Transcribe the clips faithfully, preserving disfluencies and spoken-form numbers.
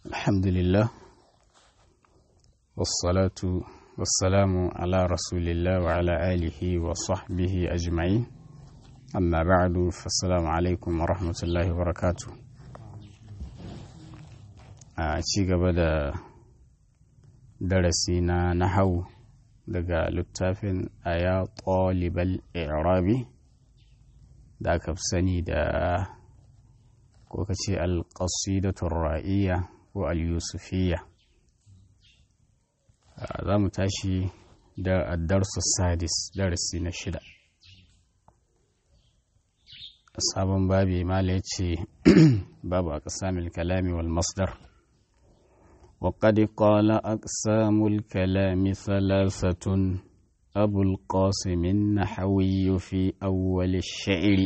الحمد لله والصلاة والسلام على رسول الله وعلى آله وصحبه أجمعين أما بعد فالسلام عليكم ورحمة الله وبركاته أشيك بدأ درسنا نحو daga littafin aya ɗalibal i'rabi da aka fi sani da ko ka ce alƙasidatun ra'iyya ko al-yusufiyya. Za mu tashi da addarsu sadis darasi na shida. Sabon babi mala ya ce babu a ƙasamil kalami wal masdar. وقد قال أقسام الكلام ثلاثة أبو القاسم النحوي في أول الشعر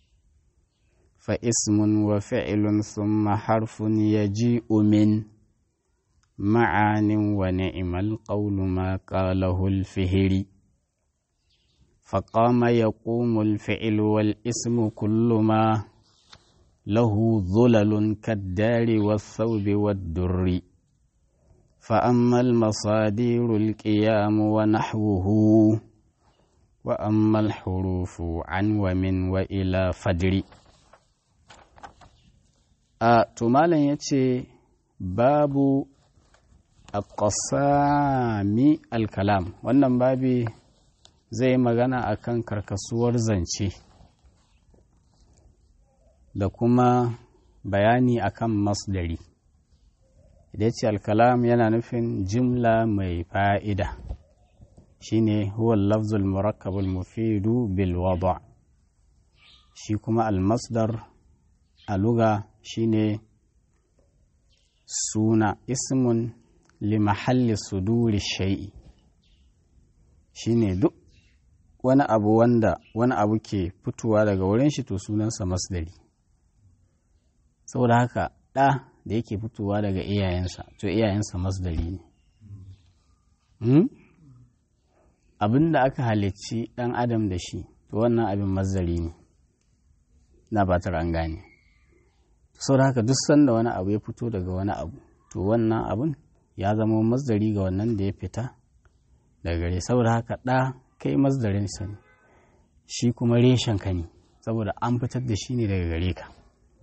فاسم وفعل ثم حرف يجيء من معان ونعم القول ما قاله الفهري فقام يقوم الفعل والاسم كل ما له ظلل كالدار والثوب والدر فأما المصادر القيام ونحوه وأما الحروف عن ومن وإلى فدر. تمالا يتي باب أقسام الكلام wannan babi zai magana akan karkasuwar zance da kuma bayani akan masdari. Da ce alkalam yana nufin jimla mai fa'ida shine huwa lafzul murakkabul mufidu bil wada, shi kuma almasdar a luga shine suna ismun li mahalli suduri shay'i, shine duk wani abu wanda wani abu ke fitowa daga wurin shi to sunansa masdari. Saboda haka ɗa da yake fitowa daga iyayensa to iyayensa masdari ne. hmm? Abin da aka halicci ɗan adam da shi to wannan abin masdari ne na batar an gane. Sau da haka duk sanda wani abu ya fito daga wani abu to wannan abin ya zama masdari ga wannan da ya fita daga gare. Saboda haka ɗa kai masdarinsa ne, shi kuma reshen ka ne saboda an fitar da shi ne daga gare ka.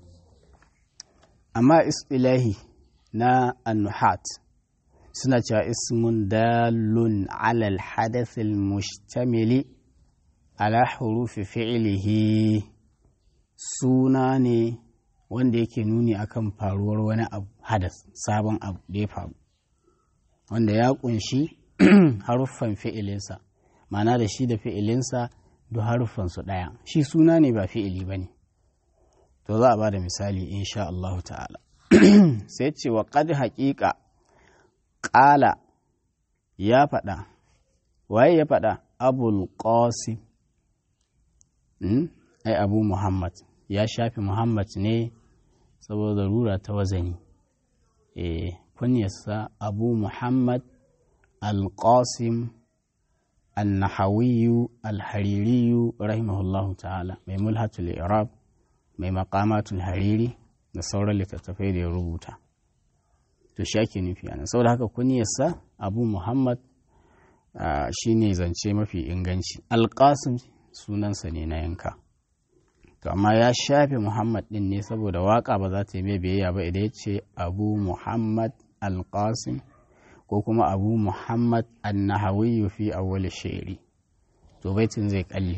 Amma istilahi na annuhat suna cewa ismun dalun ala alhadath almustamili ala hurufi fi'lihi, suna ne wanda yake nuni akan faruwar wani abu, hadas sabon abu da ya faru wanda ya kunshi haruffan fi'ilinsa, ma'ana da shi da fi'ilinsa duk haruffansu ɗaya. Shi suna ne ba fi'ili ba ne. To za a ba da misali insha Allah ta'ala. Sai ce wa qad haƙiƙa ƙala ya faɗa. Waye ya faɗa? Abul Qasim. Hmm? Ai Abu Muhammad ya shafi Muhammad ne saboda rura ta wazani. Eh, kunyarsa Abu Muhammad Al-Qasim An-Nahawiyu Al-Haririyu rahimahullahu ta'ala, mai mulhatul i'rab, mai maqamatul hariri da sauran littattafai da ya rubuta. To shi ake nufi anan. Saboda haka kunyarsa Abu Muhammad shi ne zance mafi inganci. Al-Qasim sunansa ne na yanka. To amma ya shafe Muhammad din ne saboda waka ba za ta yi mai biyayya ba idan ya ce Abu Muhammad Al-Qasim ko kuma Abu Muhammad An-Nahawi fi awwal shi'ri. To baitin zai kalle.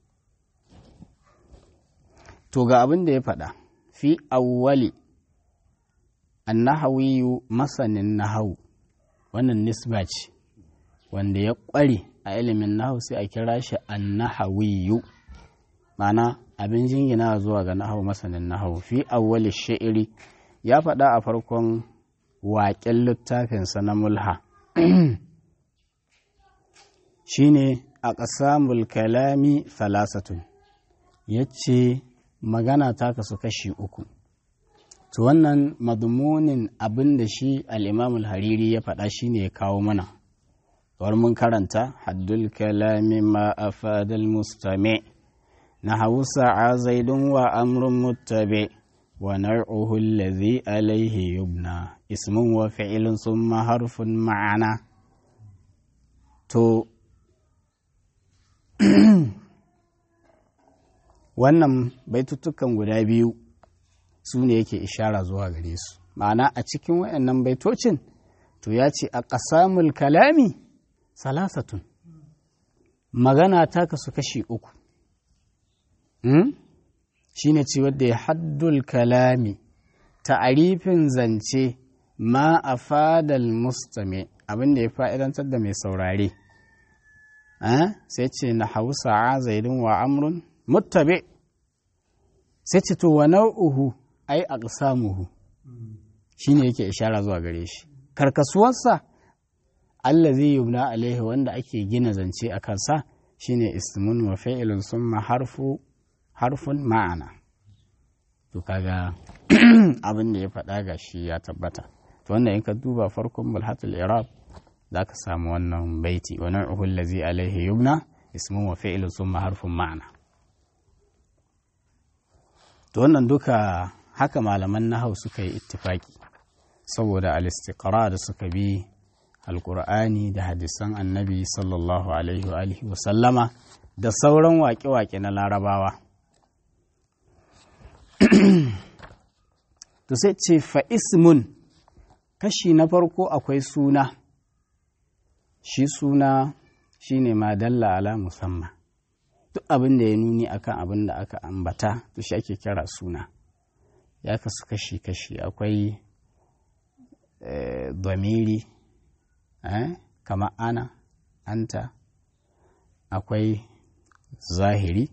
To ga abin da ya faɗa, fi awwali annahawiyu masanin nahawu, wannan nisba ce wanda ya ƙware a ilimin nahawu sai a kira shi annahawiyu, ma'ana abin jingina zuwa ga nahawu, masanin nahawu. Fi awwali shi'iri ya faɗa a farkon waƙen littafinsa na mulha shine a ƙasamul kalami falasatun, ya ce magana ta kasu kashi uku. To wannan madmunin abin da shi al'imamul hariri ya faɗa shi ne ya kawo mana. Kawar mun karanta haddul kalami ma a fadal mustame na hausa a zaidun wa amrun mutabe wa nar'uhu allazi alaihi yubna ismun wa fi'ilun summa harfun ma'ana. To wannan baitutukan guda biyu su ne yake ishara zuwa gare su, ma'ana a cikin waɗannan baitocin to ya ce a ƙasamul kalami salasatun, magana ta kasu kashi uku. hmm? shi ne ce wadda ya haddul kalami ta'arifin zance ma a fadal mustame abinda ya fa'idantar da mai saurare. sai ce na hausa a zaidun wa amrun muttabe, sai ce to wa nau'uhu ai a ƙasamuhu shi ne yake ishara zuwa gare shi, karkasuwarsa allazi yubna alaihi wanda ake gina zance a kansa shine ismun wa fi'ilun summa harfu harfun ma'ana. to kaga abin da ya faɗa ga shi ya tabbata. to wannan in ka duba farkon mulhatul i'rab zaka samu wannan baiti wa nau'uhu allazi alaihi yubna ismun wa fi'ilun summa harfun ma'ana. to wannan duka haka malaman nahau suka yi ittifaki saboda al-istiqra da suka bi alkur'ani da hadisan annabi sallallahu alaihi wa alihi wa sallama da sauran waƙe-waƙe na larabawa. to sai ce fa ismun kashi na farko akwai suna, shi suna shine ma dalla ala musamman, duk abin da ya nuni akan abin da aka ambata to shi ake kira suna. ya kasu kashi-kashi, akwai dhamiri eh, kama ana, anta, akwai zahiri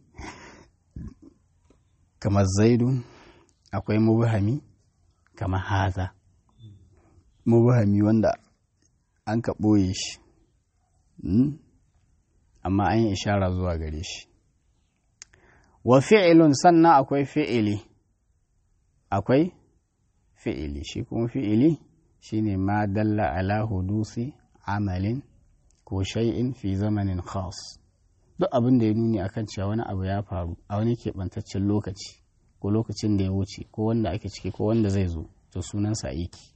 kama zaidu, akwai mubhami kama haza, mubhami wanda an ka ɓoye shi hmm? amma an yi ishara zuwa gare shi. wa fi'ilun sannan akwai fi'ili, akwai fi'ili shi kuma fi'ili shine ma dalla ala hudusi amalin ko shay'in fi zamanin khas, duk abin da ya nuni akan cewa wani abu ya faru a wani keɓantaccen lokaci ko lokacin da ya wuce ko wanda ake ciki ko wanda zai zo, to sunansa aiki.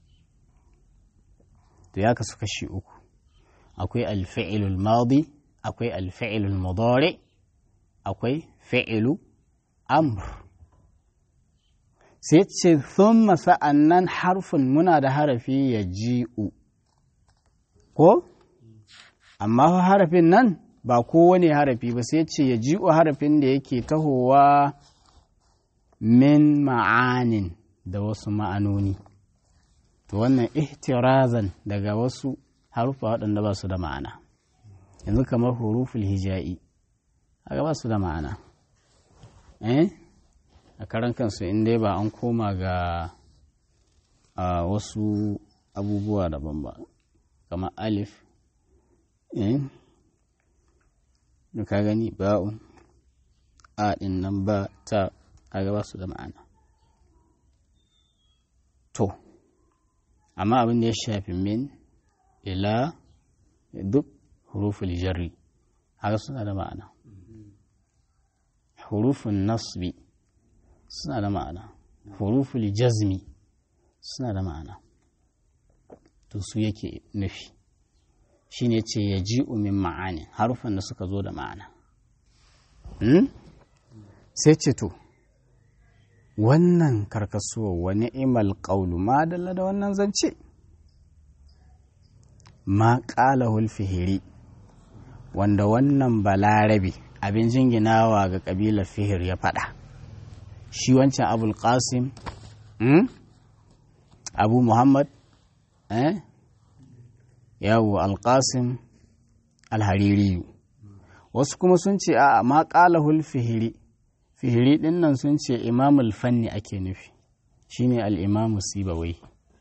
to ya kasu kashi uku, akwai alfi'ilul madi, akwai alfi'ilul mudari, akwai fi'ilu amr. sai ce thumma sa'annan harfin muna da harafi ya ji'u ko? amma harafin nan ba kowane harafi ba, sai ce ya ji'u harafin da yake tahowa min ma'anin da wasu ma'anoni. to wannan ihtirazan daga wasu harufa waɗanda ba su da ma'ana, yanzu kamar huruful hija'i haka ba su da ma'ana eh a karan kansu in dai ba an koma ga a wasu abubuwa daban ba, kamar alif eh da ka gani ba'un a din nan ba ta kaga ba su da ma'ana. to amma abin da ya shafi min ila duk huruful jarri haka suna da ma'ana, hurufun nasbi suna da ma'ana, huruful jazmi suna da ma'ana. to su yake nufi shi ne ce ya ji min ma'ani, harufan da suka zo da ma'ana. hmm? sai ce to wannan karkasuwa wani imal ƙaulu ma dalla da wannan zance ma ƙalahul fihiri, wanda wannan balarabe abin jinginawa ga ƙabilar fihir ya faɗa. shi wancan abul qasim hmm? abu muhammad eh? yawo alƙasim alhaririyu. wasu kuma sun ce a ma ƙalahul fihiri, fihiri ɗin nan sun ce imamul fanni ake nufi, shine al'imamu sibawai.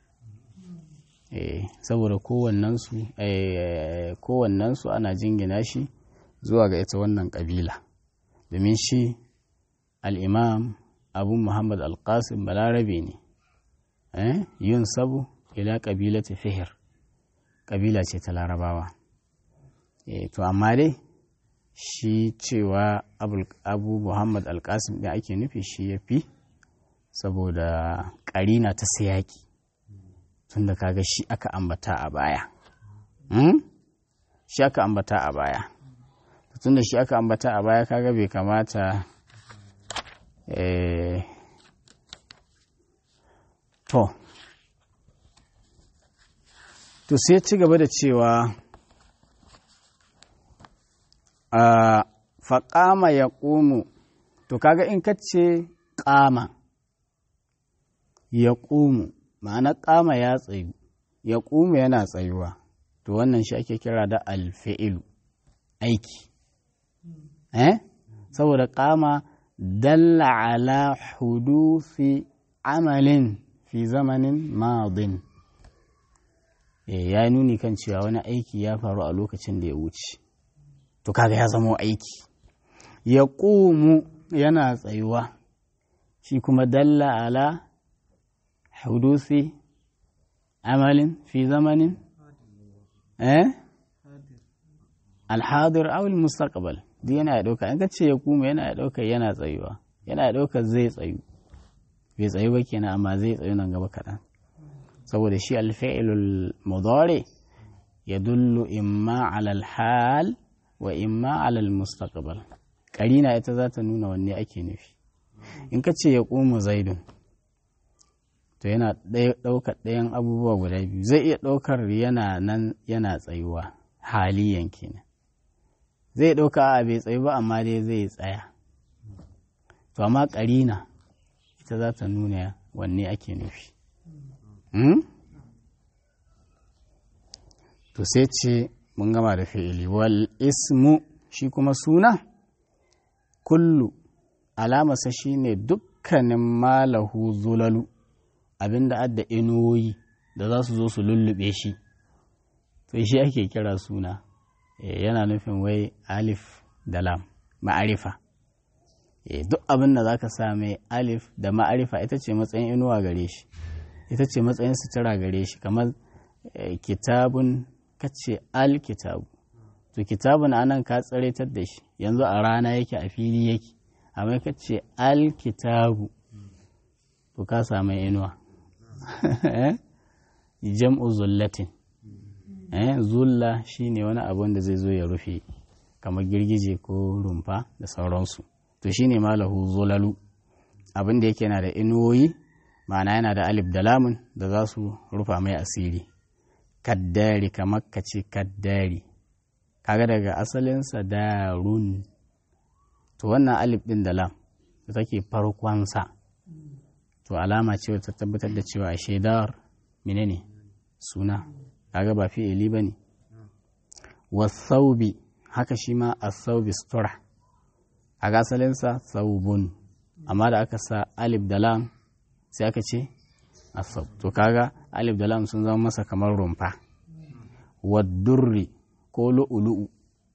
eh, saboda kowannensu eh, kowannensu ana jingina shi zuwa ga ita wannan ƙabila, domin shi al'imam abu muhammad alƙasim balarabe ne eh? yun sabu ila ƙabilata fihir, ƙabila ce ta larabawa. e, to amma dai shi cewa abu muhammad alƙasim ɗin ake nufi shi ya fi saboda ƙarina ta siyaki tunda kaga shi aka ambata a baya hmm? shi aka ambata a baya tunda shi aka ambata a baya kaga bai kamata eh, to to sai ci gaba da cewa a faƙama ya ƙumu to kaga in kace ƙama ya ƙumu ma'ana ƙama ya tsayu ya ƙumu yana tsayuwa to wannan shi ake kira da alfi'ilu aiki eh saboda ƙama dalla ala hudufi amalin fi zamanin madin ya nuni kan cewa wani aiki ya faru a lokacin da ya wuce to kaga ya zama aiki ya ƙumu yana tsayuwa shi kuma dalla ala hudusi amalin fi zamanin eh alhadir aw almustaqbal duk yana ya dauka in ka ce ya ƙumu yana ya dauka yana tsayuwa yana ya dauka zai tsayu bai tsayu ba kenan amma zai tsayu nan gaba kaɗan saboda shi alfi'ilul mudari yadullu imma ala alhal wa imma ala almustaqbal karina ita za ta nuna wanne ake nufi in ka ce ya ƙumu zaidun to yana ɗaukar ɗayan abubuwa guda biyu zai iya ɗaukar yana nan yana tsayuwa haliyan kenan zai ɗauka a bai tsayu ba amma dai zai tsaya to amma karina ita za ta nuna wanne ake nufi to sai ce mun gama da fi'ili wal ismu shi kuma suna kullu alamasa shine dukkanin malahu zulalu abinda adda inuwoyi da za su zo su lullube shi to shi ake kira suna e, yana nufin wai alif da lam ma'arifa e, duk abin da za ka sa mai alif da ma'arifa ita ce matsayin inuwa gare shi ita ce matsayin sutura gare shi kamar e, kitabun kace al-kitabu to kitabun anan ka tsaraitar da shi yanzu a rana yake a fili yake amma kace al-kitabu to ka samu inuwa jam'u zullatin eh zulla shine wani abu da zai zo ya rufe kamar girgije ko rumfa da sauransu to shine malahu zulalu abin da yake yana da inuwoyi ma'ana yana da alif da lamun da za su rufa mai asiri kaddari kamar ka ce kaddari kaga daga asalinsa darun to wannan alif din da lam da take farkonsa to alama ce ta tabbatar da cewa a shaidar menene suna kaga ba fi'ili bane wasaubi haka shi ma as-saubi sutura kaga asalinsa saubun amma da aka sa alif da lam sai aka ce asab to kaga alif da lam sun zama masa kamar rumfa waddurri ko lu'ulu'u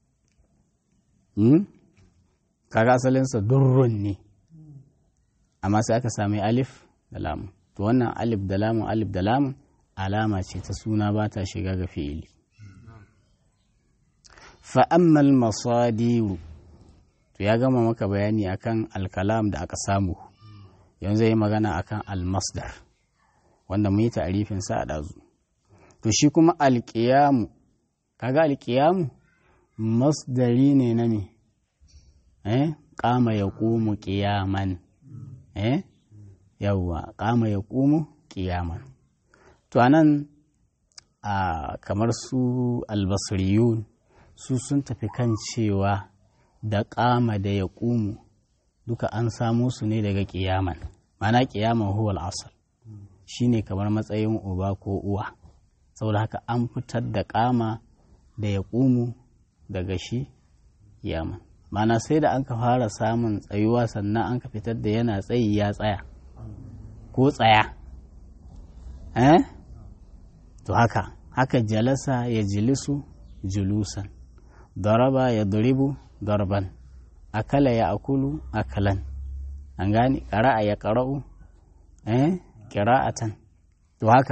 hmm? kaga asalinsa durrun ne amma sai aka sami alif da lam to wannan alif da lamun alif da lamun alama ce ta suna ba ta shiga ga fi'ili fa'ammal masadiru to ya gama maka bayani akan alkalam da aka samu yanzu yi magana akan almasdar wanda mu yi ta'arifin sa a dazu to shi kuma alqiyamu kaga alqiyamu masdari ne na me eh qama yaqumu qiyaman eh yawa qama yaqumu qiyaman to anan a kamar su albasriyun su sun tafi kan cewa da qama da yaqumu duka an samo su ne daga qiyaman mana qiyaman huwa al-asl shine kamar matsayin uba ko uwa saboda haka an fitar da qama da yaqumu daga shi qiyaman mana sai da an ka fara samun tsayuwa sannan an ka fitar da yana tsayi ya tsaya ko tsaya eh to haka haka jalasa ya jilisu julusan daraba ya duribu darban akala ya akulu akalan an gani qara'a ya qara'u eh qira'atan to haka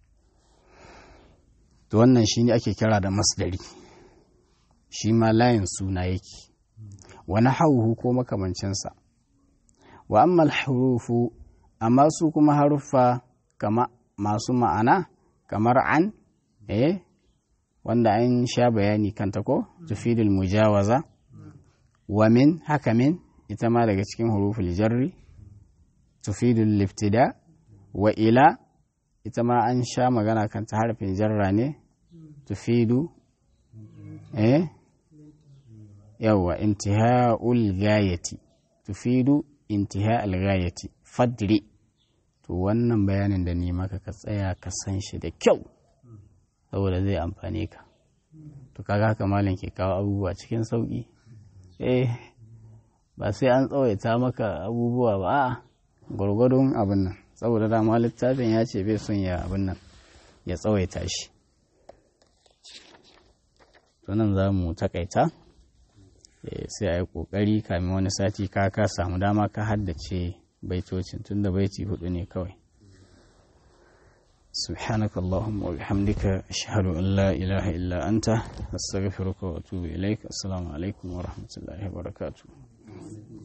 to wannan shine ake kira da masdari shi ma layin suna yake wa nahawuhu ko makamancinsa wa amma al-hurufu amma su kuma haruffa kama masu ma'ana kamar an eh wanda an sha bayani kanta ko tufidul mujawaza wa min haka min ita ma daga cikin huruful jarri tufidul liftida wa ila ita ma an sha magana kanta harfin jarra ne tufidu eh yawa intiha'ul ghayati tufidu intiha'ul ghayati fadri to wannan bayanin da ni maka ka tsaya ka san shi da kyau saboda zai amfane ka to kaga haka malam ke kawo abubuwa cikin sauki eh ba sai an tsawaita maka abubuwa ba a gwargwadon abin nan saboda dama littafin ya ce bai son ya abin nan ya tsawaita shi to nan za mu takaita sai a yi ƙoƙari kamin wani sati ka ka samu dama ka haddace baitocin tun da baiti hudu ne kawai subhanaka allahumma wa bihamdika ashhadu an la ilaha illa anta astaghfiruka wa atubu ilaik assalamu alaikum wa rahmatullahi wa barakatuh